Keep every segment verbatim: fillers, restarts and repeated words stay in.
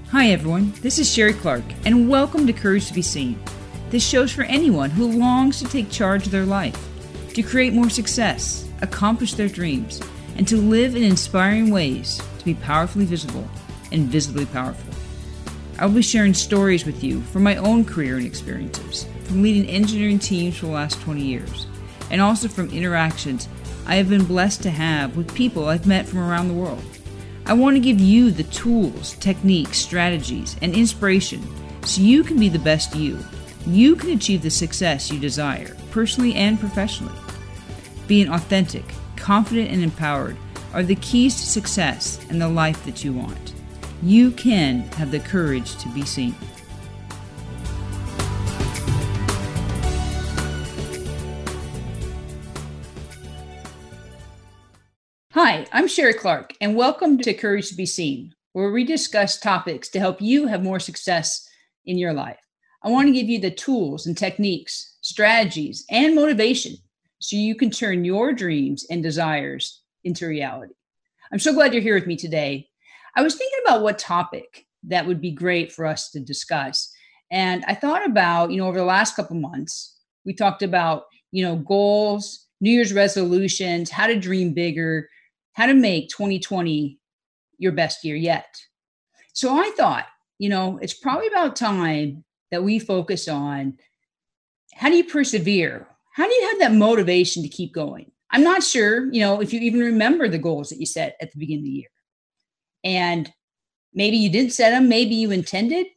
Hi everyone, this is Sherry Clark, and welcome to Courage to Be Seen. This show's for anyone who longs to take charge of their life, to create more success, accomplish their dreams, and to live in inspiring ways to be powerfully visible and visibly powerful. I'll be sharing stories with you from my own career and experiences, from leading engineering teams for the last twenty years, and also from interactions I have been blessed to have with people I've met from around the world. I want to give you the tools, techniques, strategies, and inspiration so you can be the best you. You can achieve the success you desire, personally and professionally. Being authentic, confident, and empowered are the keys to success and the life that you want. You can have the courage to be seen. Hi, I'm Sherry Clark, and welcome to Courage to Be Seen, where we discuss topics to help you have more success in your life. I want to give you the tools and techniques, strategies, and motivation so you can turn your dreams and desires into reality. I'm so glad you're here with me today. I was thinking about what topic that would be great for us to discuss. And I thought about, you know, over the last couple months, we talked about, you know, goals, New Year's resolutions, how to dream bigger, how to make twenty twenty your best year yet. So I thought, you know, it's probably about time that we focus on how do you persevere? How do you have that motivation to keep going? I'm not sure, you know, if you even remember the goals that you set at the beginning of the year. And maybe you did set them, maybe you intended.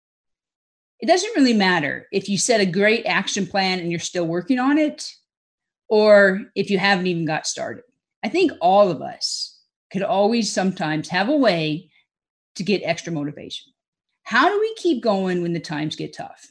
It doesn't really matter if you set a great action plan and you're still working on it, or if you haven't even got started. I think all of us could always sometimes have a way to get extra motivation. How do we keep going when the times get tough?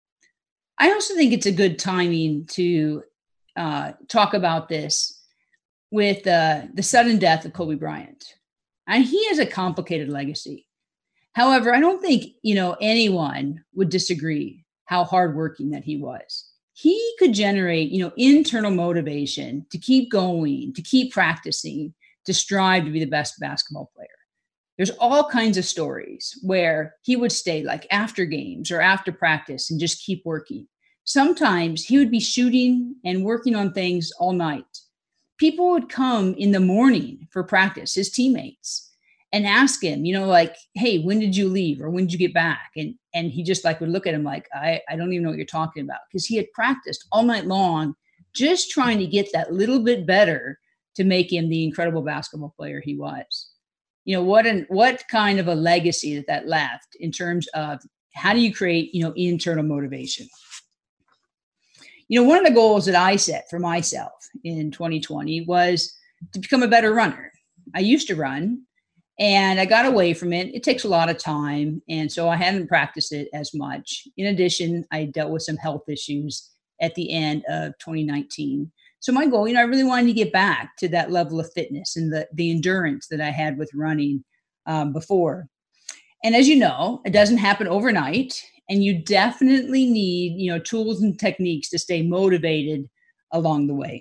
I also think it's a good timing to uh, talk about this with uh, the sudden death of Kobe Bryant. And he has a complicated legacy. However, I don't think, you know, anyone would disagree how hardworking that he was. He could generate, you know, internal motivation to keep going, to keep practicing, to strive to be the best basketball player. There's all kinds of stories where he would stay like after games or after practice and just keep working. Sometimes he would be shooting and working on things all night. People would come in the morning for practice, his teammates, and ask him, you know, like, hey, when did you leave? Or when did you get back? And and he just like would look at him like, I, I don't even know what you're talking about. Because he had practiced all night long, just trying to get that little bit better to make him the incredible basketball player he was. You know, what an what kind of a legacy that that left in terms of how do you create, you know, internal motivation? You know, one of the goals that I set for myself in twenty twenty was to become a better runner. I used to run and I got away from it. It takes a lot of time. And so I hadn't practiced it as much. In addition, I dealt with some health issues at the end of twenty nineteen. So my goal, you know, I really wanted to get back to that level of fitness and the, the endurance that I had with running um, before. And as you know, it doesn't happen overnight. And you definitely need, you know, tools and techniques to stay motivated along the way.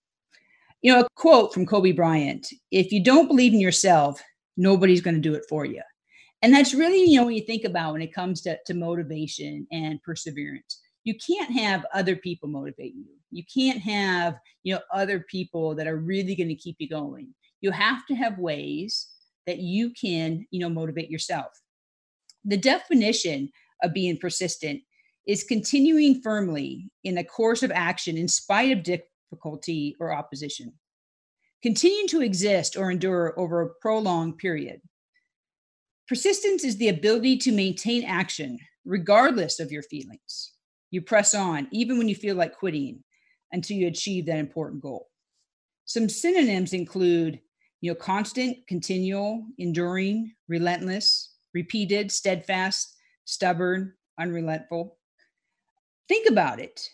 You know, a quote from Kobe Bryant, if you don't believe in yourself, nobody's going to do it for you. And that's really, you know, when you think about when it comes to, to motivation and perseverance, you can't have other people motivate you. You can't have, you know, other people that are really going to keep you going. You have to have ways that you can, you know, motivate yourself. The definition of being persistent is continuing firmly in a course of action in spite of difficulty or opposition. Continuing to exist or endure over a prolonged period. Persistence is the ability to maintain action regardless of your feelings. You press on even when you feel like quitting until you achieve that important goal. Some synonyms include, you know, constant, continual, enduring, relentless, repeated, steadfast, stubborn, unrelenting. Think about it.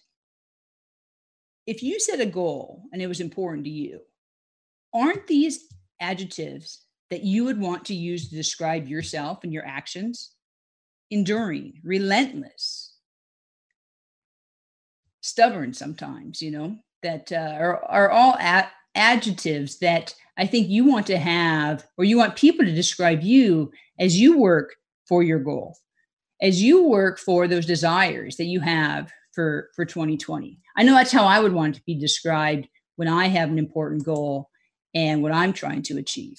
If you set a goal and it was important to you, aren't these adjectives that you would want to use to describe yourself and your actions? Enduring, relentless, stubborn sometimes, you know, that uh, are, are all ad- adjectives that I think you want to have, or you want people to describe you as you work for your goal, as you work for those desires that you have for, for twenty twenty. I know that's how I would want it to be described when I have an important goal and what I'm trying to achieve.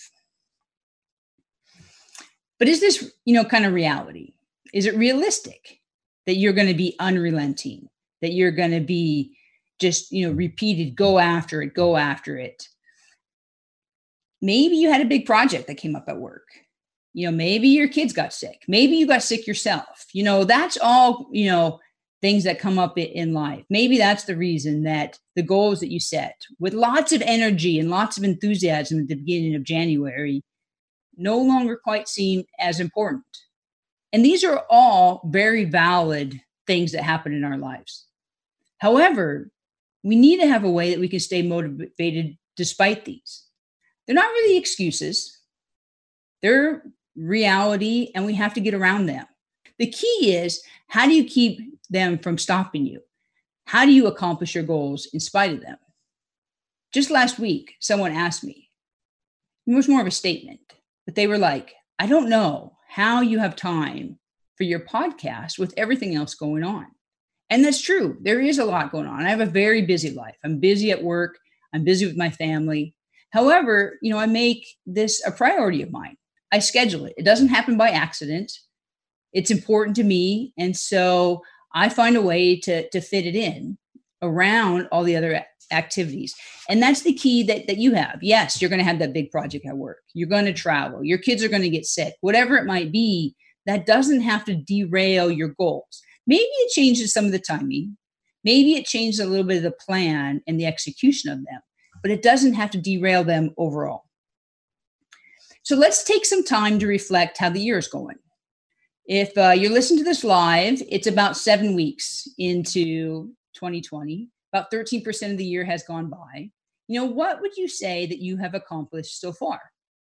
But is this, you know, kind of reality? Is it realistic that you're going to be unrelenting, that you're going to be just, you know, repeated, go after it, go after it? Maybe you had a big project that came up at work. You know, maybe your kids got sick. Maybe you got sick yourself. You know, that's all, you know, things that come up in life. Maybe that's the reason that the goals that you set with lots of energy and lots of enthusiasm at the beginning of January no longer quite seem as important. And these are all very valid things that happen in our lives. However, we need to have a way that we can stay motivated despite these. They're not really excuses. They're reality, and we have to get around them. The key is, how do you keep them from stopping you? How do you accomplish your goals in spite of them? Just last week, someone asked me, it was more of a statement, but they were like, I don't know how you have time for your podcast with everything else going on. And that's true. There is a lot going on. I have a very busy life. I'm busy at work. I'm busy with my family. However, you know, I make this a priority of mine. I schedule it. It doesn't happen by accident. It's important to me. And so I find a way to, to fit it in around all the other activities. And that's the key that, that you have. Yes, you're going to have that big project at work. You're going to travel. Your kids are going to get sick. Whatever it might be, that doesn't have to derail your goals. Maybe it changes some of the timing. Maybe it changes a little bit of the plan and the execution of them, but it doesn't have to derail them overall. So let's take some time to reflect how the year is going. If uh, you're listening to this live, it's about seven weeks into twenty twenty. About thirteen percent of the year has gone by. You know, what would you say that you have accomplished so far?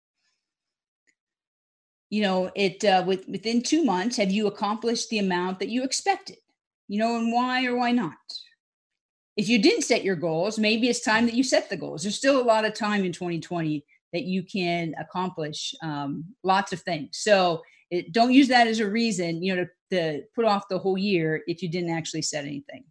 You know, it uh, with, within two months, have you accomplished the amount that you expected? You know, and why or why not? If you didn't set your goals, maybe it's time that you set the goals. There's still a lot of time in twenty twenty that you can accomplish um, lots of things. So it, don't use that as a reason, you know, to, to put off the whole year if you didn't actually set anything.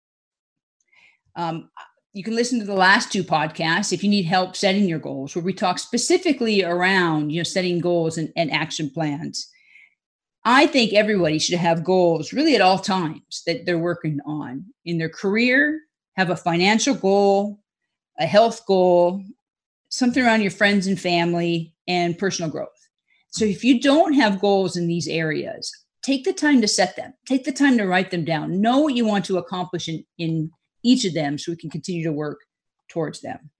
Um, you can listen to the last two podcasts if you need help setting your goals, where we talk specifically around, you know, setting goals and, and action plans. I think everybody should have goals really at all times that they're working on in their career, have a financial goal, a health goal, something around your friends and family, and personal growth. So if you don't have goals in these areas, take the time to set them. Take the time to write them down. Know what you want to accomplish in, in each of them so we can continue to work towards them.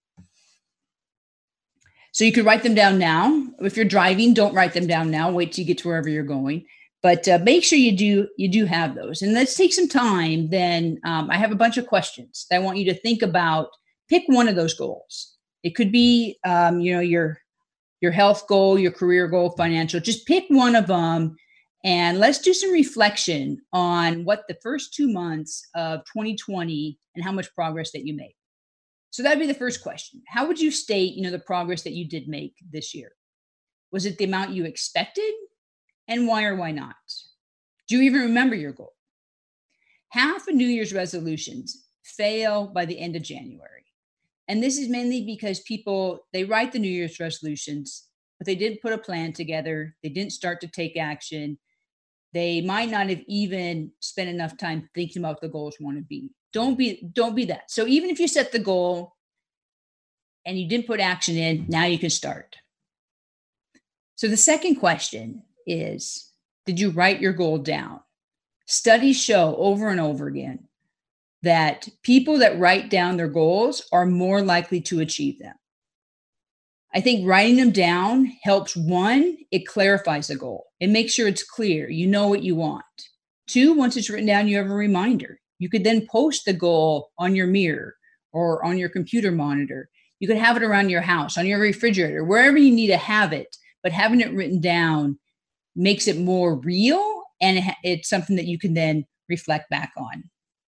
So you could write them down now. If you're driving, don't write them down now. Wait till you get to wherever you're going. But uh, make sure you do you do have those. And let's take some time. Then um, I have a bunch of questions that I want you to think about. Pick one of those goals. It could be, um, you know, your your health goal, your career goal, financial. Just pick one of them, and let's do some reflection on what the first two months of twenty twenty and how much progress that you made. So that'd be the first question. How would you state, you know, the progress that you did make this year? Was it the amount you expected? And why or why not? Do you even remember your goal? Half of New Year's resolutions fail by the end of January. And this is mainly because people, they write the New Year's resolutions, but they didn't put a plan together. They didn't start to take action. They might not have even spent enough time thinking about what the goals want to be. Don't be, don't be that. So even if you set the goal and you didn't put action in, now you can start. So the second question is, did you write your goal down? Studies show over and over again that people that write down their goals are more likely to achieve them. I think writing them down helps. One, it clarifies the goal. It makes sure it's clear. You know what you want. Two, once it's written down, you have a reminder. You could then post the goal on your mirror or on your computer monitor. You could have it around your house, on your refrigerator, wherever you need to have it. But having it written down makes it more real, and it's something that you can then reflect back on.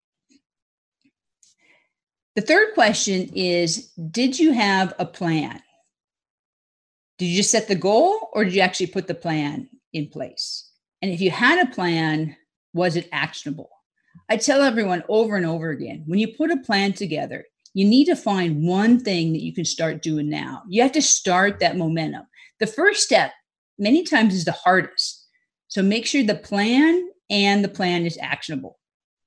The third question is, did you have a plan? Did you just set the goal, or did you actually put the plan in place? And if you had a plan, was it actionable? I tell everyone over and over again, when you put a plan together, you need to find one thing that you can start doing now. You have to start that momentum. The first step, many times, is the hardest. So make sure the plan and the plan is actionable.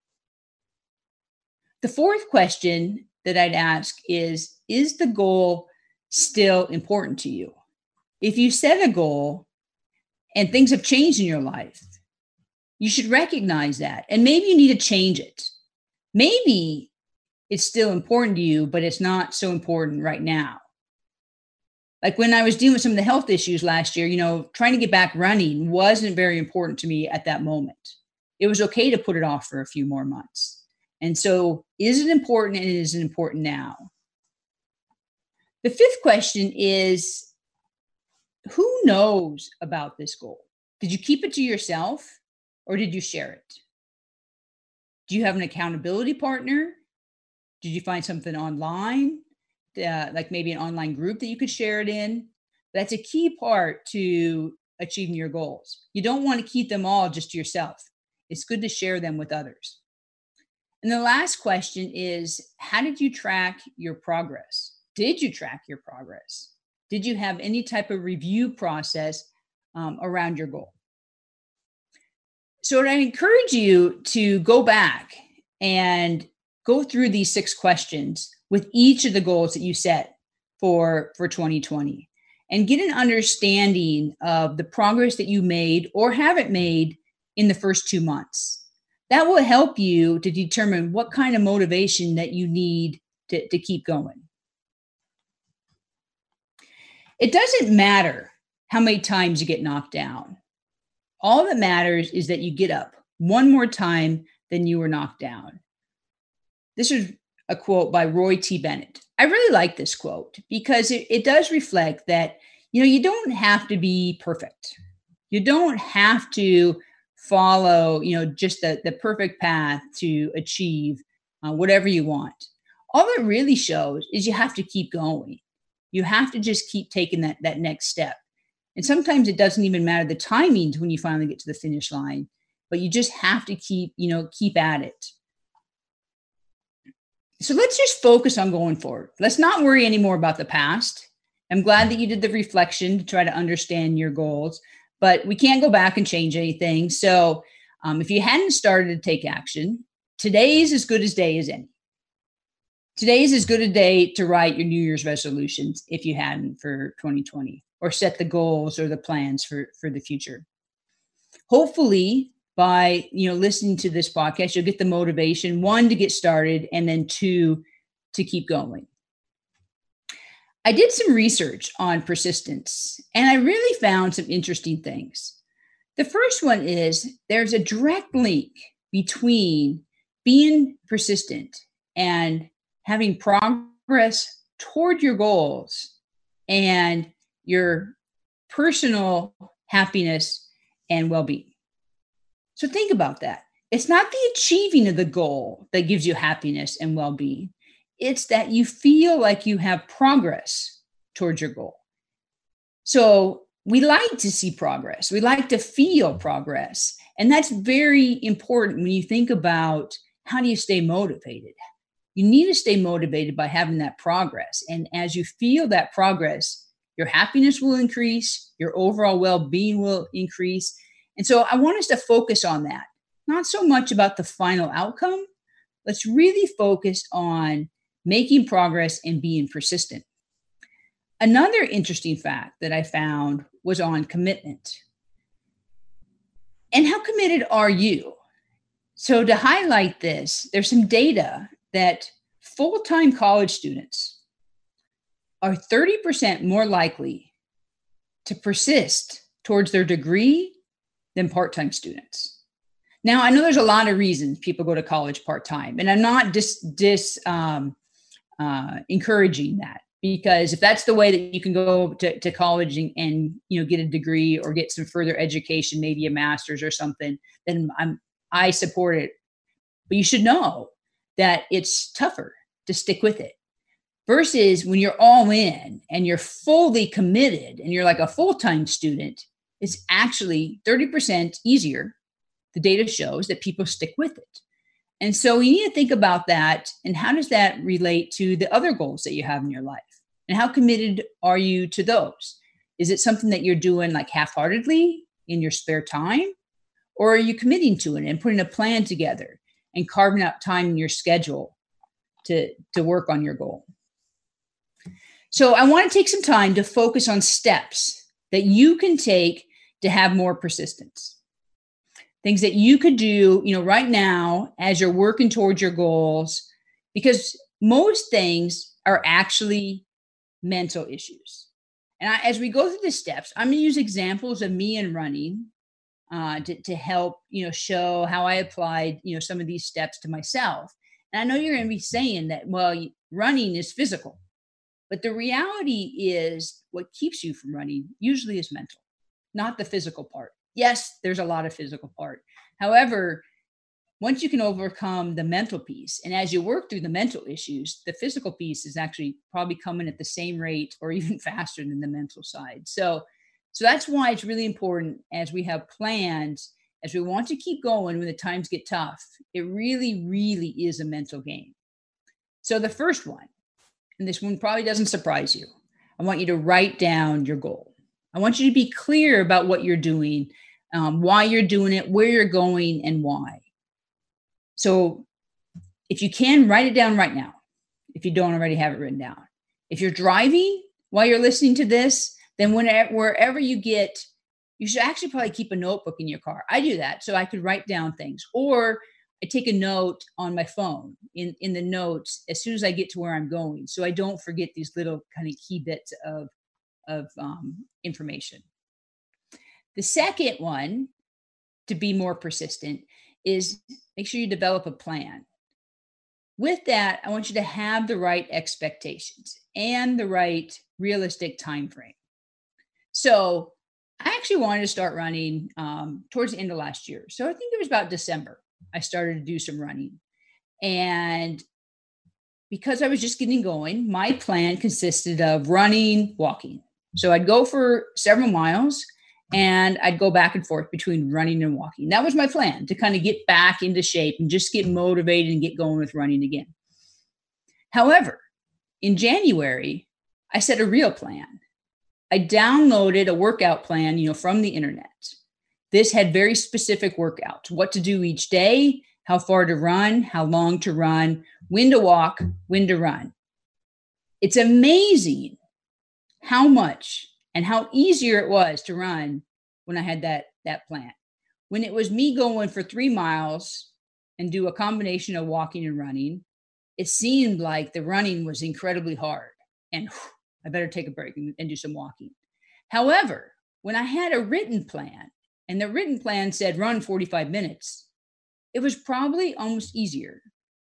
The fourth question that I'd ask is, is the goal still important to you? If you set a goal and things have changed in your life, you should recognize that. And maybe you need to change it. Maybe it's still important to you, but it's not so important right now. Like when I was dealing with some of the health issues last year, you know, trying to get back running wasn't very important to me at that moment. It was okay to put it off for a few more months. And so is it important, and is it important now? The fifth question is, who knows about this goal? Did you keep it to yourself, or did you share it? Do you have an accountability partner? Did you find something online, uh, like maybe an online group that you could share it in? That's a key part to achieving your goals. You don't want to keep them all just to yourself. It's good to share them with others. And the last question is, how did you track your progress? Did you track your progress? Did you have any type of review process um, around your goal? So I encourage you to go back and go through these six questions with each of the goals that you set for, for twenty twenty and get an understanding of the progress that you made or haven't made in the first two months. That will help you to determine what kind of motivation that you need to, to keep going. It doesn't matter how many times you get knocked down. All that matters is that you get up one more time than you were knocked down. This is a quote by Roy T. Bennett. I really like this quote because it, it does reflect that, you know, you don't have to be perfect. You don't have to follow, you know, just the, the perfect path to achieve uh, whatever you want. All it really shows is you have to keep going. You have to just keep taking that, that next step. And sometimes it doesn't even matter the timings when you finally get to the finish line, but you just have to keep, you know, keep at it. So let's just focus on going forward. Let's not worry anymore about the past. I'm glad that you did the reflection to try to understand your goals, but we can't go back and change anything. So um, if you hadn't started to take action, today is as good as day as any. Today is as good a day to write your New Year's resolutions if you hadn't for twenty twenty, or set the goals or the plans for, for the future. Hopefully, by you know listening to this podcast, you'll get the motivation, one, to get started, and then two, to keep going. I did some research on persistence, and I really found some interesting things. The first one is there's a direct link between being persistent and having progress toward your goals and your personal happiness and well-being. So think about that. It's not the achieving of the goal that gives you happiness and well-being. It's that you feel like you have progress towards your goal. So we like to see progress. We like to feel progress. And that's very important when you think about how do you stay motivated. You need to stay motivated by having that progress. And as you feel that progress, your happiness will increase, your overall well-being will increase. And so I want us to focus on that, not so much about the final outcome. Let's really focus on making progress and being persistent. Another interesting fact that I found was on commitment. And how committed are you? So to highlight this, there's some data that full-time college students are thirty percent more likely to persist towards their degree than part-time students. Now, I know there's a lot of reasons people go to college part-time, and I'm not dis, dis um, uh, encouraging that, because if that's the way that you can go to, to college and, and you know get a degree or get some further education, maybe a master's or something, then I'm I support it. But you should know that it's tougher to stick with it versus when you're all in and you're fully committed and you're like a full-time student. it's actually thirty percent easier. The data shows that people stick with it. And so you need to think about that. And how does that relate to the other goals that you have in your life? And how committed are you to those? Is it something that you're doing like half-heartedly in your spare time? Or are you committing to it and putting a plan together and carving out time in your schedule to, to work on your goal? So I want to take some time to focus on steps that you can take to have more persistence. Things that you could do, you know, right now as you're working towards your goals, because most things are actually mental issues. And I, as we go through the steps, I'm going to use examples of me and running uh, to, to help, you know, show how I applied, you know, some of these steps to myself. And I know you're going to be saying that, well, running is physical, but the reality is what keeps you from running usually is mental, not the physical part. Yes, there's a lot of physical part. However, once you can overcome the mental piece, and as you work through the mental issues, the physical piece is actually probably coming at the same rate or even faster than the mental side. So, so that's why it's really important as we have plans, as we want to keep going when the times get tough, it really, really is a mental game. So the first one, and this one probably doesn't surprise you, I want you to write down your goal. I want you to be clear about what you're doing, um, why you're doing it, where you're going, and why. So if you can, write it down right now, if you don't already have it written down. If you're driving while you're listening to this, then whenever, wherever you get, you should actually probably keep a notebook in your car. I do that so I could write down things. Or I take a note on my phone in, in the notes as soon as I get to where I'm going, so I don't forget these little kind of key bits of of um, information. The second one, to be more persistent, is make sure you develop a plan. With that, I want you to have the right expectations and the right realistic time frame. So I actually wanted to start running um, towards the end of last year. So I think it was about December, I started to do some running. And because I was just getting going, my plan consisted of running, walking. So I'd go for several miles and I'd go back and forth between running and walking. That was my plan, to kind of get back into shape and just get motivated and get going with running again. However, in January, I set a real plan. I downloaded a workout plan, you know, from the internet. This had very specific workouts, what to do each day, how far to run, how long to run, when to walk, when to run. It's amazing how much and how easier it was to run when I had that, that plan. When it was me going for three miles and do a combination of walking and running, it seemed like the running was incredibly hard and whew, I better take a break and, and do some walking. However, when I had a written plan and the written plan said run forty-five minutes, it was probably almost easier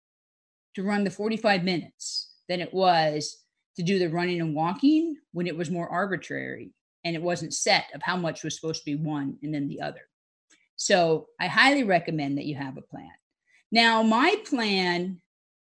to run the forty-five minutes than it was to do the running and walking when it was more arbitrary and it wasn't set of how much was supposed to be one and then the other. So I highly recommend that you have a plan. Now, my plan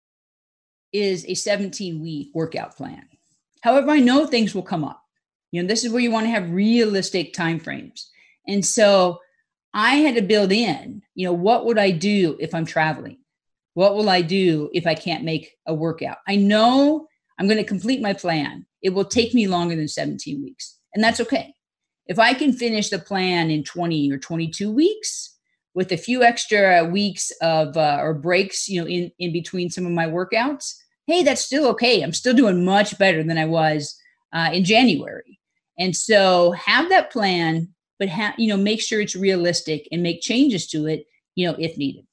is a seventeen week workout plan. However, I know things will come up. You know, this is where you want to have realistic timeframes. And so I had to build in, you know, what would I do if I'm traveling? What will I do if I can't make a workout? I know I'm going to complete my plan. It will take me longer than seventeen weeks, and that's okay. If I can finish the plan in twenty or twenty-two weeks with a few extra weeks of uh, or breaks, you know, in, in between some of my workouts, hey, that's still okay. I'm still doing much better than I was uh, in January. And so have that plan, but ha- you know, make sure it's realistic and make changes to it, you know, if needed.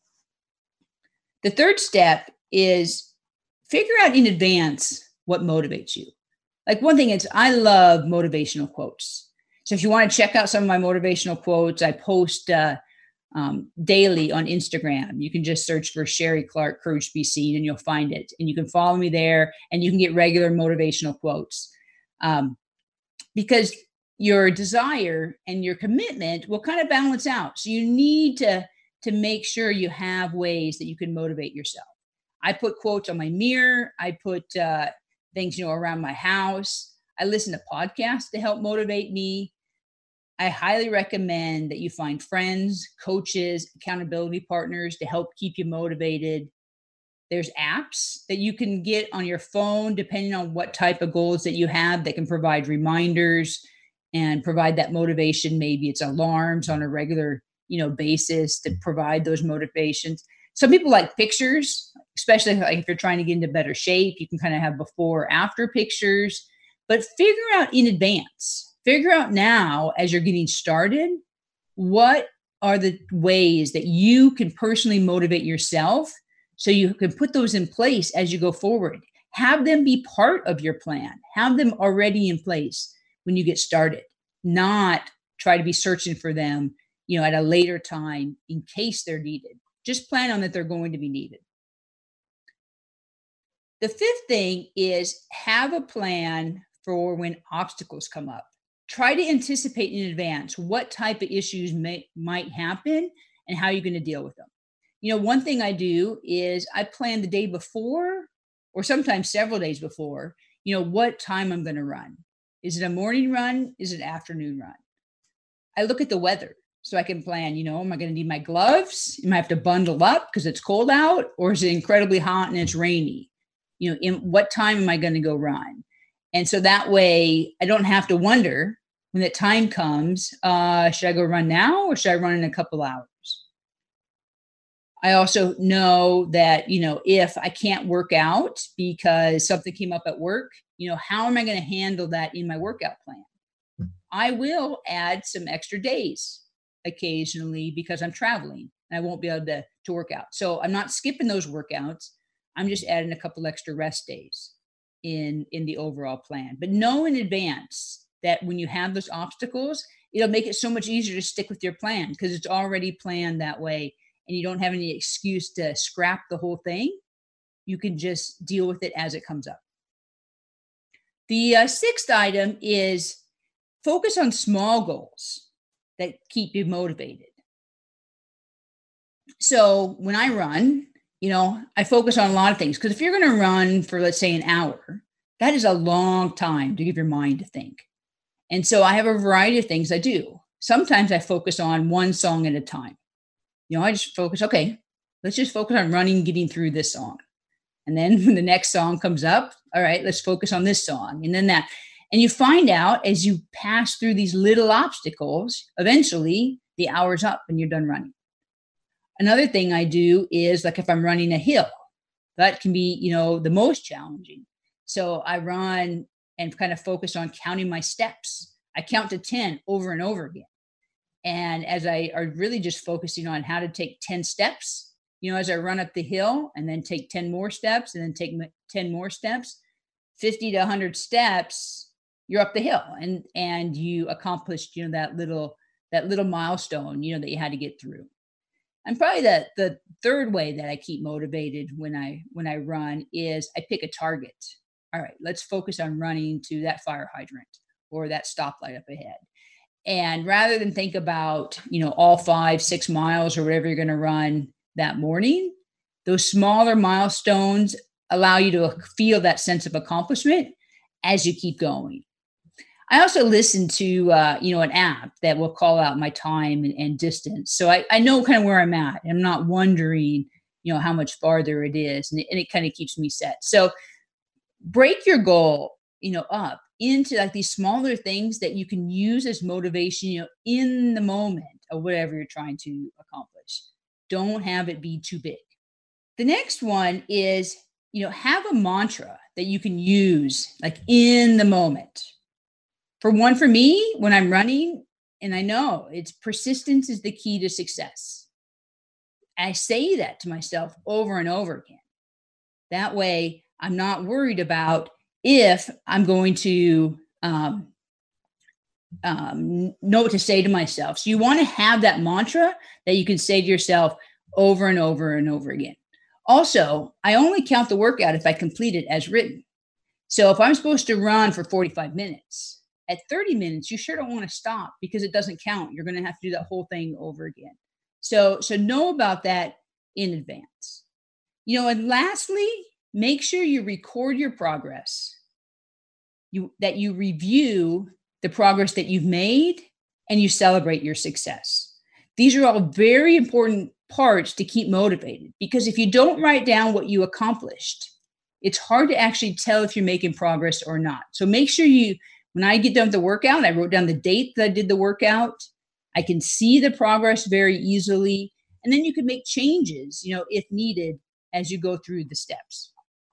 The third step is figure out in advance what motivates you. Like one thing is I love motivational quotes. So if you want to check out some of my motivational quotes, I post uh, um, daily on Instagram. You can just search for Sherry Clark, Courage to Be Seen, and you'll find it. And you can follow me there and you can get regular motivational quotes. Um, because your desire and your commitment will kind of balance out. So you need to, to make sure you have ways that you can motivate yourself. I put quotes on my mirror. I put uh, things, you know, around my house. I listen to podcasts to help motivate me. I highly recommend that you find friends, coaches, accountability partners to help keep you motivated. There's apps that you can get on your phone, depending on what type of goals that you have, that can provide reminders and provide that motivation. Maybe it's alarms on a regular, you know, basis to provide those motivations. Some people like pictures, especially like if you're trying to get into better shape. You can kind of have before or after pictures, but figure out in advance, figure out now as you're getting started, what are the ways that you can personally motivate yourself so you can put those in place as you go forward. Have them be part of your plan. Have them already in place when you get started, not try to be searching for them, you know, at a later time in case they're needed. Just plan on that they're going to be needed. The fifth thing is have a plan for when obstacles come up. Try to anticipate in advance what type of issues may, might happen and how you're going to deal with them. You know, one thing I do is I plan the day before, or sometimes several days before, you know, what time I'm going to run. Is it a morning run? Is it an afternoon run? I look at the weather so I can plan, you know, am I going to need my gloves? Am I have to bundle up because it's cold out? Or is it incredibly hot and it's rainy? You know, in what time am I going to go run? And so that way I don't have to wonder when that time comes, uh, should I go run now or should I run in a couple hours? I also know that, you know, if I can't work out because something came up at work, you know, how am I going to handle that in my workout plan? I will add some extra days occasionally because I'm traveling and I won't be able to, to work out. So I'm not skipping those workouts. I'm just adding a couple extra rest days in, in the overall plan. But know in advance that when you have those obstacles, it'll make it so much easier to stick with your plan because it's already planned that way. And you don't have any excuse to scrap the whole thing. You can just deal with it as it comes up. The uh, sixth item is focus on small goals that keep you motivated. So when I run, you know, I focus on a lot of things because if you're going to run for, let's say, an hour, that is a long time to give your mind to think. And so I have a variety of things I do. Sometimes I focus on one song at a time. You know, I just focus, okay, let's just focus on running, getting through this song. And then when the next song comes up, all right, let's focus on this song. And then that. And you find out as you pass through these little obstacles, eventually the hour's up and you're done running. Another thing I do is like if I'm running a hill, that can be, you know, the most challenging. So I run and kind of focus on counting my steps. I count to ten over and over again. And as I are really just focusing on how to take ten steps, you know, as I run up the hill and then take ten more steps and then take ten more steps, fifty to one hundred steps, you're up the hill and, and you accomplished, you know, that little, that little milestone, you know, that you had to get through. And probably the, the third way that I keep motivated when I, when I run is I pick a target. All right, let's focus on running to that fire hydrant or that stoplight up ahead. And rather than think about, you know, all five, six miles or whatever you're going to run that morning, those smaller milestones allow you to feel that sense of accomplishment as you keep going. I also listen to, uh, you know, an app that will call out my time and, and distance. So I, I know kind of where I'm at. I'm not wondering, you know, how much farther it is. And it, and it kind of keeps me set. So break your goal, you know, up into like these smaller things that you can use as motivation, you know, in the moment of whatever you're trying to accomplish. Don't have it be too big. The next one is, you know, have a mantra that you can use like in the moment. For one, for me, when I'm running, and I know it's persistence is the key to success. I say that to myself over and over again. That way I'm not worried about if I'm going to um, um, know what to say to myself. So you want to have that mantra that you can say to yourself over and over and over again. Also, I only count the workout if I complete it as written. So if I'm supposed to run for forty-five minutes, at thirty minutes, you sure don't want to stop because it doesn't count. You're going to have to do that whole thing over again. So, so know about that in advance. You know, and lastly, make sure you record your progress. You, that you review the progress that you've made and you celebrate your success. These are all very important parts to keep motivated, because if you don't write down what you accomplished, it's hard to actually tell if you're making progress or not. So make sure you, when I get done with the workout, I wrote down the date that I did the workout. I can see the progress very easily. And then you can make changes, you know, if needed, as you go through the steps.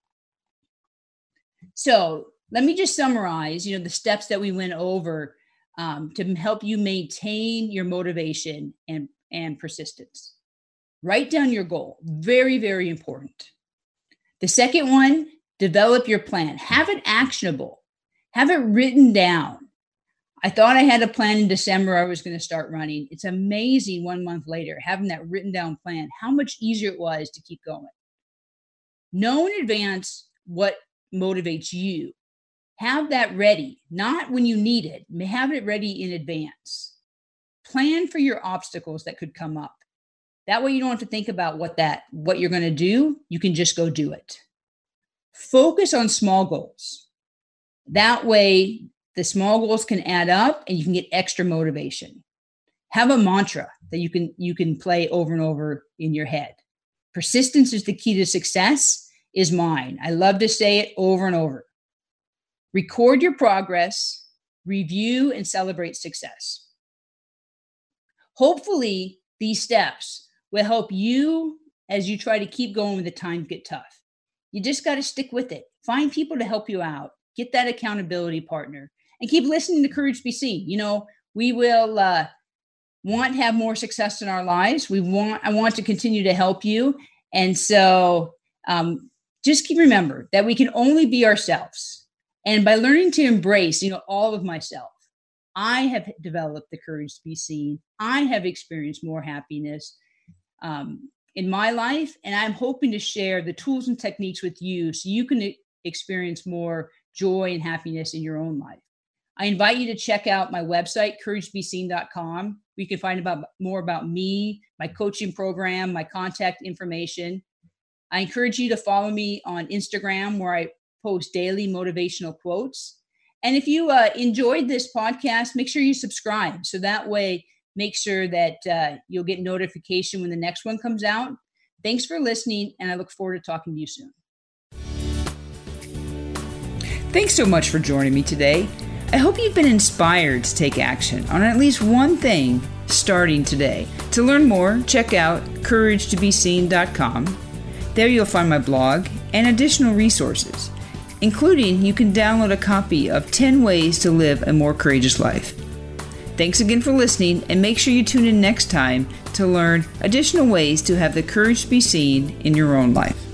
So let me just summarize, you know, the steps that we went over um, to help you maintain your motivation and, and persistence. Write down your goal. Very, very important. The second one, develop your plan. Have it actionable. Have it written down. I thought I had a plan in December I was going to start running. It's amazing one month later, having that written down plan, how much easier it was to keep going. Know in advance what motivates you. Have that ready, not when you need it. Have it ready in advance. Plan for your obstacles that could come up. That way you don't have to think about what that what you're going to do. You can just go do it. Focus on small goals. That way the small goals can add up and you can get extra motivation. Have a mantra that you can you can play over and over in your head. Persistence is the key to success is mine. I love to say it over and over. Record your progress, review, and celebrate success. Hopefully, these steps will help you as you try to keep going when the times get tough. You just got to stick with it. Find people to help you out. Get that accountability partner and keep listening to Courage to Be Seen. You know, we will uh, want to have more success in our lives. We want, I want to continue to help you. And so um, just keep remember that we can only be ourselves. And by learning to embrace, you know, all of myself, I have developed the courage to be seen. I have experienced more happiness um, in my life. And I'm hoping to share the tools and techniques with you so you can experience more joy and happiness in your own life. I invite you to check out my website, courage to be seen dot com. You can find about more about me, my coaching program, my contact information. I encourage you to follow me on Instagram, where I post daily motivational quotes. And if you uh, enjoyed this podcast, make sure you subscribe. So that way, make sure that uh, you'll get notification when the next one comes out. Thanks for listening, and I look forward to talking to you soon. Thanks so much for joining me today. I hope you've been inspired to take action on at least one thing starting today. To learn more, check out courage to be seen dot com. There you'll find my blog and additional resources, including you can download a copy of ten ways to live a more courageous life. Thanks again for listening, and make sure you tune in next time to learn additional ways to have the courage to be seen in your own life.